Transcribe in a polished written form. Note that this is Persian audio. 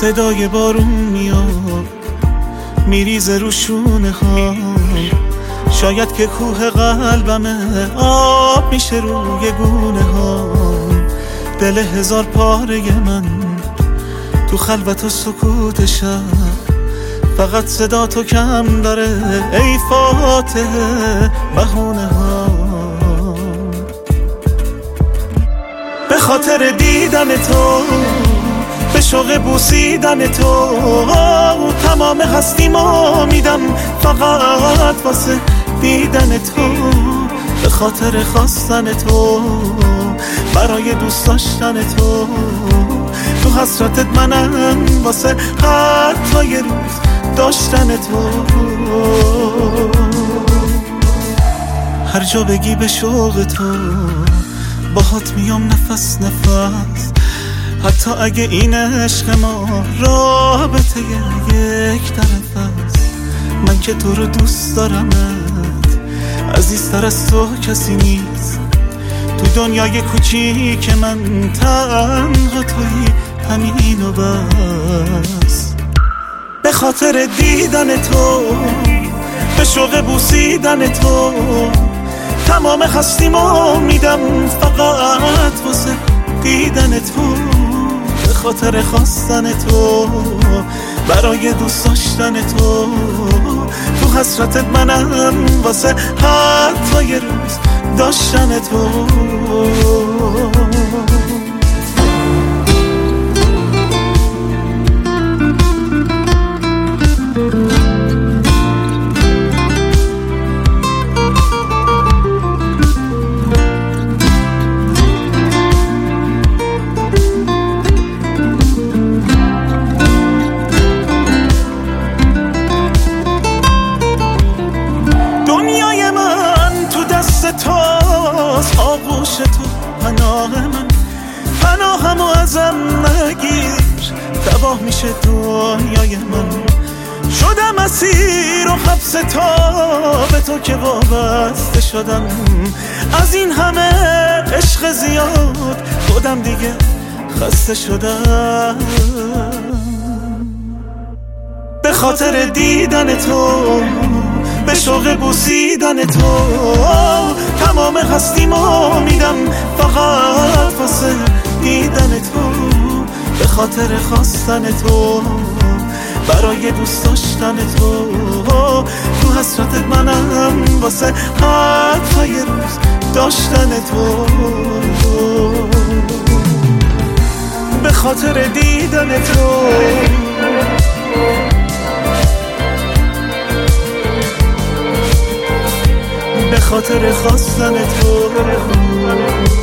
صدای بارون میاد میریزه رو شونه ها، شاید که کوه قلبمه آب میشه روی گونه ها. دل هزار پاره من تو خلوت و سکوت شب، فقط صدا تو کم داره ای فاتح بهونه ها. به خاطر دیدن تو، به شوق بوسیدن تو، تمام هستیمو میدم فقط واسه دیدن تو. به خاطر خواستن تو، برای دوست داشتن تو، تو حسرتت منم واسه حتی یه روز داشتن تو. هر جا بگی به شوق تو، باهات میام نفس نفس، حتی اگه این عشق ما رابطه یک طرف است. من که تو رو دوست دارمت، عزیزتر از تو کسی نیست تو دنیای کوچیک من، تنها تویی همین و بس. به خاطر دیدن تو، به شوق بوسیدن تو، تمام هستیمو میدم فقط واسه دیدن تو. به خاطر خواستن تو، برای دوست داشتن تو، تو حسرتت منم واسه حتی یه روز داشتن تو. دنیای من تو دست توست، آغوش تو پناه من، پناهمو ازم نگیر، تباه میشه دنیای من. شدم اسیر و حبس تو، به تو که وابسته شدم. از این همه عشق زیاد خودم دیگه خسته شدم. به خاطر دیدن تو، به شوق بوسیدن تو، تمام هستیمو میدم فقط واسه دیدن تو. به خاطر خواستن تو، برای دوست داشتن تو، تو حسرتت منم واسه حتی یه روز داشتن تو. به خاطر دیدن تو، به خاطر خواستن تو.